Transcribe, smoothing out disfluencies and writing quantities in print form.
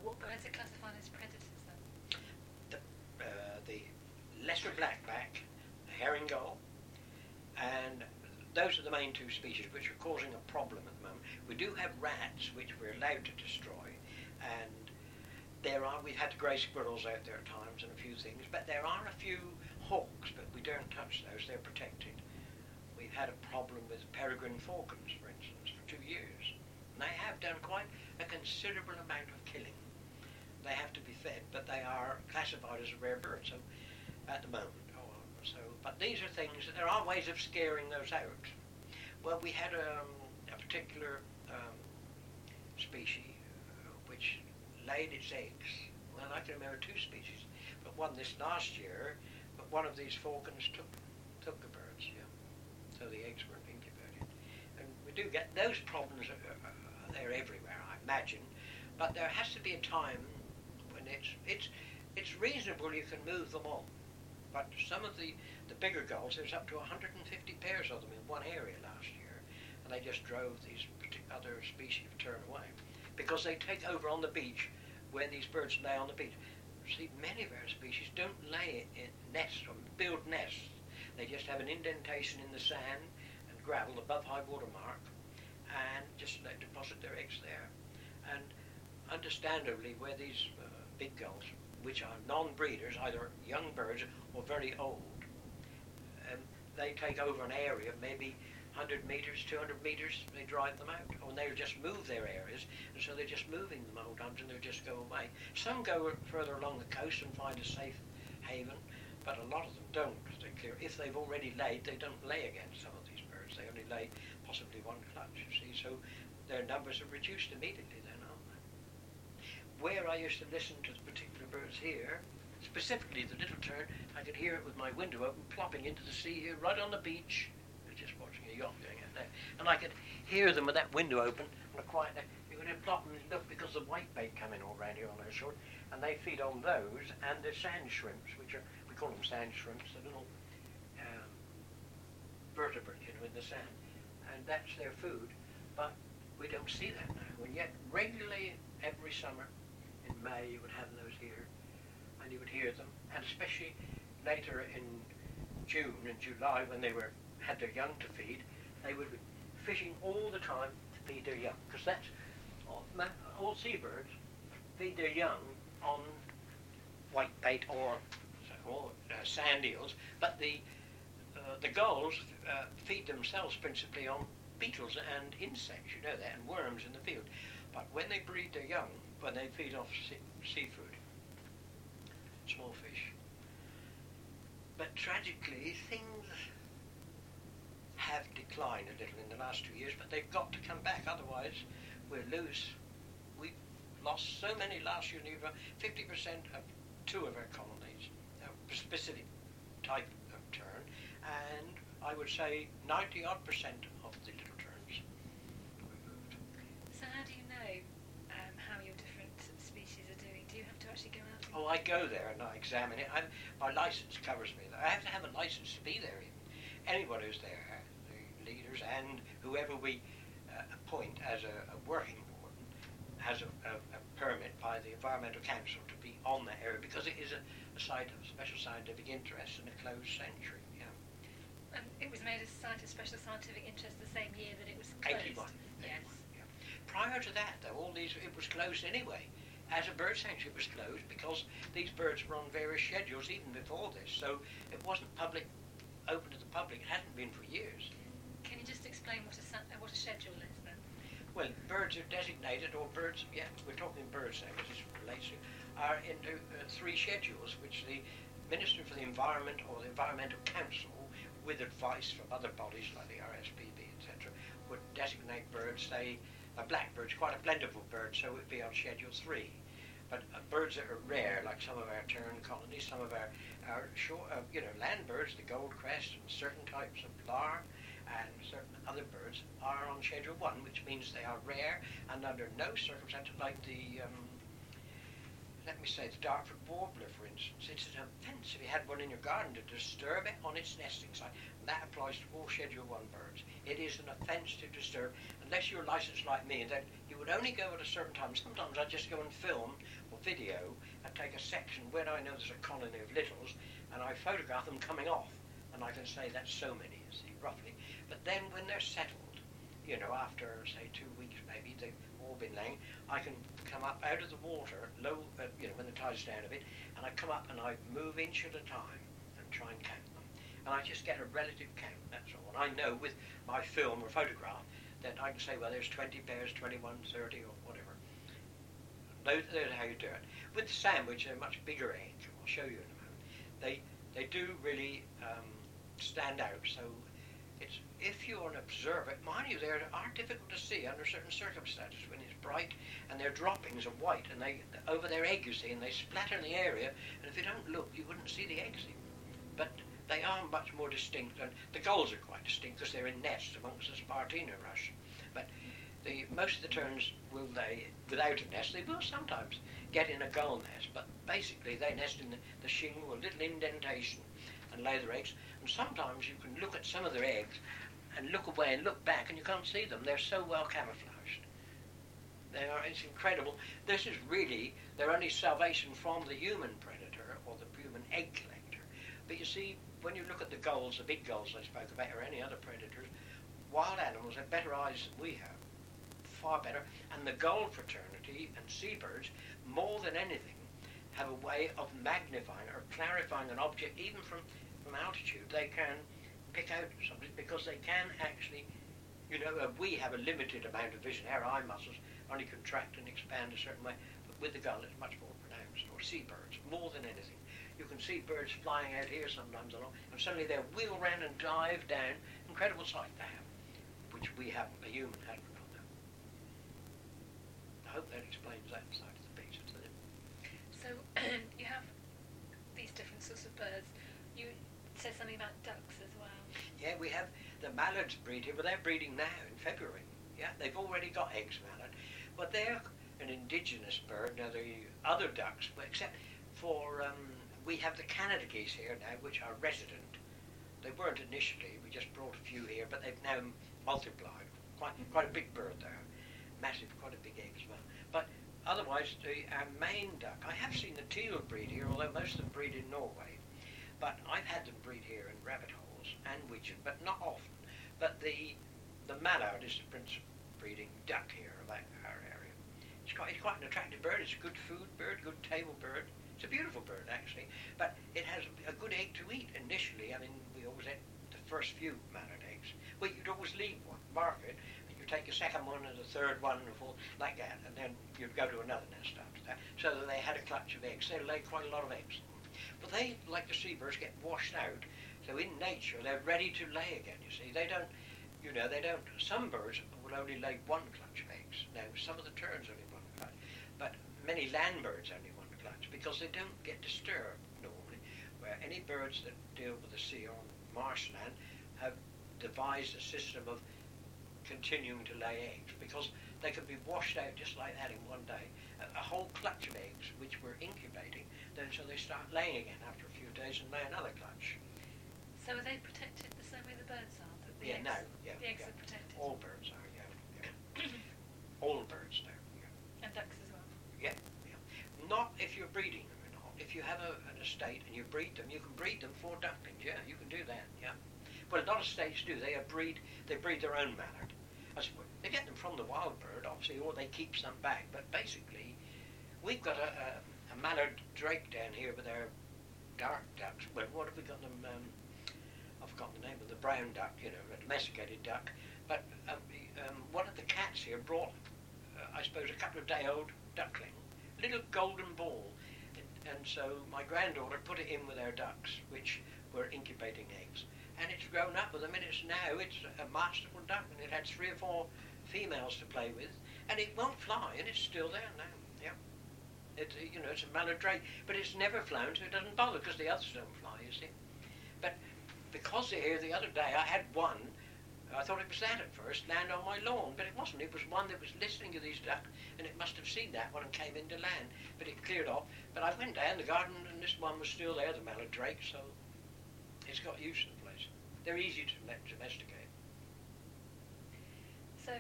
Where is it classified as predators then? The lesser blackback, the herring gull, and those are the main two species which are causing a problem at the moment. We do have rats which we're allowed to destroy, and we've had the grey squirrels out there at times and a few things, but there are a few hawks, but we don't touch those, they're protected. We've had a problem with peregrine falcons, for instance, for 2 years, and they have done quite a considerable amount of killing. They have to be fed, but they are classified as a rare bird, so at the moment. But these are things, there are ways of scaring those out. Well, we had a particular species which laid its eggs. Well, I can remember 2 species, but one this last year, but one of these falcons took the birds, yeah. So the eggs weren't incubated. And we do get those problems, they're everywhere, I imagine, but there has to be a time when it's reasonable you can move them all. But some of the bigger gulls, there's up to 150 pairs of them in one area last year, and they just drove these other species to turn away because they take over on the beach where these birds lay on the beach. See, many of our species don't lay in nests or build nests. They just have an indentation in the sand and gravel above high water mark and just deposit their eggs there. And understandably, where these big gulls, which are non-breeders, either young birds or very old, they take over an area, maybe 100 metres, 200 metres, they drive them out, or they'll just move their areas, and so they're just moving them all times and they'll just go away. Some go further along the coast and find a safe haven, but a lot of them don't. They're clear. If they've already laid, they don't lay against some of these birds. They only lay possibly one clutch, you see, so their numbers are reduced immediately then, aren't they? Where I used to listen to the particular birds here, specifically the little tern, I could hear it with my window open, plopping into the sea here, right on the beach. I was just watching a yacht going out there, and I could hear them with that window open, and quiet there. You could plop and look because the whitebait come in all round here on those shores, and they feed on those and the sand shrimps, which are, we call them sand shrimps, the little vertebrate, you know, in the sand, and that's their food. But we don't see that now. And yet, regularly every summer in May, you would have those here. And you would hear them, and especially later in June and July when they had their young to feed, they would be fishing all the time to feed their young, because that's all seabirds feed their young on whitebait or sand eels, but the gulls feed themselves principally on beetles and insects, you know that, and worms in the field. But when they breed their young, when they feed off seafood, small fish. But tragically, things have declined a little in the last 2 years, but they've got to come back, otherwise we'll lose. We lost so many last year, over 50% of 2 of our colonies, a specific type of tern, and I would say 90-odd% of the little terns were moved. So how do you know how your different species are doing? Do you have to actually go out? Oh, I go there and I examine it. My license covers me. I have to have a license to be there. Even. Anyone who's there, the leaders and whoever we appoint as a working warden, has a permit by the Environmental Council to be on that area because it is a site of special scientific interest and a closed sanctuary. Yeah. And it was made a site of special scientific interest the same year that it was closed. 81. Yes. Yeah. Prior to that, though, it was closed anyway. As a bird sanctuary, it was closed because these birds were on various schedules even before this, so it wasn't open to the public. It hadn't been for years. Can you just explain what a schedule is then? Well, birds are designated, or birds, yeah, we're talking birds now, because this relates to, are into 3 schedules, which the Minister for the Environment or the Environmental Council, with advice from other bodies like the RSPB, etc., would designate birds, say, a blackbird's quite a blendable bird, so it would be on Schedule 3. But birds that are rare, like some of our tern colonies, some of our land birds, the goldcrest, and certain types of plover, and certain other birds are on Schedule 1, which means they are rare and under no circumstances, like the, the Dartford warbler, for instance. It's an offence if you had one in your garden to disturb it on its nesting site. And that applies to all Schedule 1 birds. It is an offence to disturb, unless you're licensed like me, that you would only go at a certain time. Sometimes I just go and film video and take a section when I know there's a colony of littles, and I photograph them coming off, and I can say that's so many, you see, roughly. But then when they're settled, you know, after say 2 weeks maybe, they've all been laying, I can come up out of the water, low, you know, when the tide's down a bit, and I come up and I move inch at a time and try and count them. And I just get a relative count, that's all. And I know with my film or photograph that I can say, well, there's 20 pairs, 21, 30 or whatever. Those are how you do it. With the sandwich, they're much bigger eggs. I'll show you in a moment. They do really stand out. So it's, if you're an observer, mind you, they are difficult to see under certain circumstances when it's bright and their droppings are white and they over their egg, you see, and they splatter in the area. And if you don't look, you wouldn't see the eggs even. But they are much more distinct, and the gulls are quite distinct because they're in nests amongst the Spartina rush. But most of the terns will lay without a nest. They will sometimes get in a gull nest, but basically they nest in the shingle, a little indentation, and lay their eggs. And sometimes you can look at some of their eggs and look away and look back and you can't see them. They're so well camouflaged. It's incredible. This is really their only salvation from the human predator or the human egg collector. But you see, when you look at the gulls, the big gulls I spoke about, or any other predators, wild animals have better eyes than we have, far better. And the gull fraternity and seabirds, more than anything, have a way of magnifying or clarifying an object, even from altitude. They can pick out something because they can actually, you know, we have a limited amount of vision. Our eye muscles only contract and expand a certain way, but with the gull it's much more pronounced, or seabirds, more than anything. You can see birds flying out here sometimes along, and suddenly they'll wheel round and dive down. Incredible sight they have, which we haven't, the human hasn't got now. I hope that explains that side of the picture to them. So you have these different sorts of birds. You said something about ducks as well. Yeah, we have the mallards breed here, but they're breeding now in February. Yeah, they've already got eggs mallard, but they're an indigenous bird. Now the other ducks, except for we have the Canada geese here now, which are resident. They weren't initially. We just brought a few here, but they've now multiplied. Quite a big bird there, massive, quite a big egg as well. But otherwise, our main duck. I have seen the teal breed here, although most of them breed in Norway. But I've had them breed here in rabbit holes and widgeon, but not often. But the mallard is the principal breeding duck here of our area. It's quite an attractive bird. It's a good food bird, good table bird. It's a beautiful bird actually, but it has a good egg to eat initially. I mean, we always ate the first few mallard eggs. Well, you'd always leave one, mark it, and you take a second one and a third one and fourth, like that, and then you'd go to another nest after that. So that they had a clutch of eggs. They lay quite a lot of eggs. But they, like the seabirds, get washed out. So in nature, they're ready to lay again, you see. They don't, some birds will only lay one clutch of eggs. Now, some of the terns only one clutch, but many land birds only one clutch because they don't get disturbed normally. Where any birds that deal with the sea or marshland have devised a system of continuing to lay eggs because they can be washed out just like that in one day. A whole clutch of eggs which were incubating, then so they start laying again after a few days and lay another clutch. So are they protected the same way the birds are? The Yeah, eggs, no, yeah. The eggs yeah. are protected. All birds are, yeah. All birds do, yeah. And ducks as well. Yeah, yeah. Not if you're breeding them or not. If you have an estate and you breed them, you can breed them for ducklings, yeah, you can do that, yeah. Well, a lot of estates do. They breed their own mallard. They get them from the wild bird, obviously, or they keep some back, but basically, we've got a mallard drake down here with our dark ducks. Well, what have we got them? I've forgotten the name of the brown duck, a domesticated duck. But one of the cats here brought, I suppose, a couple of day-old duckling, a little golden ball. And so my granddaughter put it in with our ducks, which were incubating eggs. And it's grown up with them, and it's a masterful duck, and it had 3 or 4 females to play with, and it won't fly, and it's still there now. Yeah, it's a mallard drake, but it's never flown, so it doesn't bother because the others don't fly, you see. But because they're here the other day, I had one. I thought it was that at first, land on my lawn, but it wasn't. It was one that was listening to these ducks, and it must have seen that one and came into land, but it cleared off. But I went down the garden, and this one was still there, the mallard drake, so it's got used to the place. They're easy to domesticate.